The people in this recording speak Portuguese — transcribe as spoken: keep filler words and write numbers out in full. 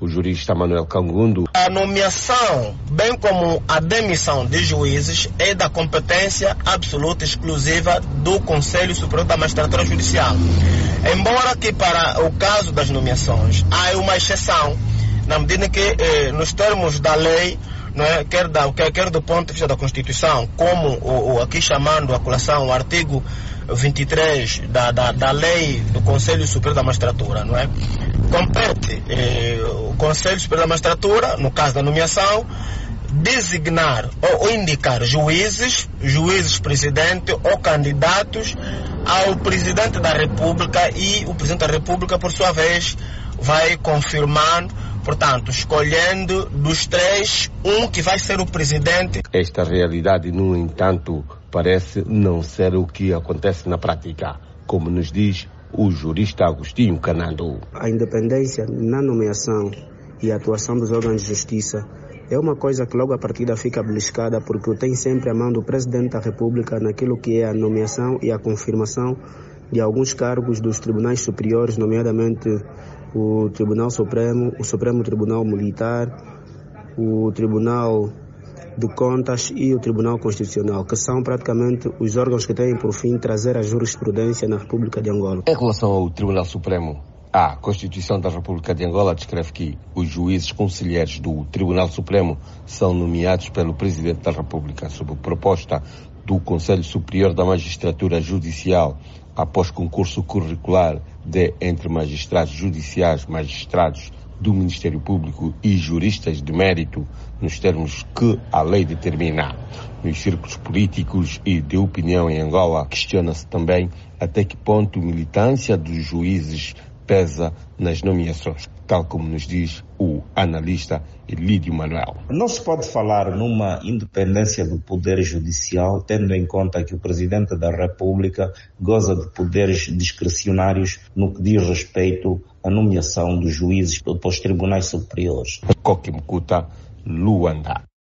o jurista Manuel Cangundo. A nomeação, bem como a demissão de juízes, é da competência absoluta e exclusiva do Conselho Superior da Magistratura Judicial. Embora que para o caso das nomeações há uma exceção, na medida que eh, nos termos da lei, não é, quer, da, quer, quer do ponto de vista da Constituição, como o, o, aqui chamando a colação o artigo vinte e três da, da, da lei do Conselho Superior da Magistratura, não é? Compete eh, o Conselho Superior da Magistratura, no caso da nomeação, designar ou, ou indicar juízes, juízes presidente ou candidatos ao Presidente da República, e o Presidente da República, por sua vez, vai confirmando, portanto, escolhendo dos três, um que vai ser o presidente. Esta realidade, no entanto, parece não ser o que acontece na prática, como nos diz o jurista Agostinho Canando. A independência na nomeação e a atuação dos órgãos de justiça é uma coisa que logo a partida fica beliscada, porque tem sempre a mão do Presidente da República naquilo que é a nomeação e a confirmação de alguns cargos dos tribunais superiores, nomeadamente o Tribunal Supremo, o Supremo Tribunal Militar, o Tribunal de Contas e o Tribunal Constitucional, que são praticamente os órgãos que têm por fim trazer a jurisprudência na República de Angola. Em relação ao Tribunal Supremo, a Constituição da República de Angola descreve que os juízes conselheiros do Tribunal Supremo são nomeados pelo Presidente da República sob proposta do Conselho Superior da Magistratura Judicial, após concurso curricular de entre magistrados judiciais, magistrados do Ministério Público e juristas de mérito, nos termos que a lei determina. Nos círculos políticos e de opinião em Angola, questiona-se também até que ponto a militância dos juízes pesa nas nomeações, tal como nos diz o analista Elídio Manuel. Não se pode falar numa independência do Poder Judicial, tendo em conta que o Presidente da República goza de poderes discricionários no que diz respeito à nomeação dos juízes para os tribunais superiores. Coque Mkuta, Luanda.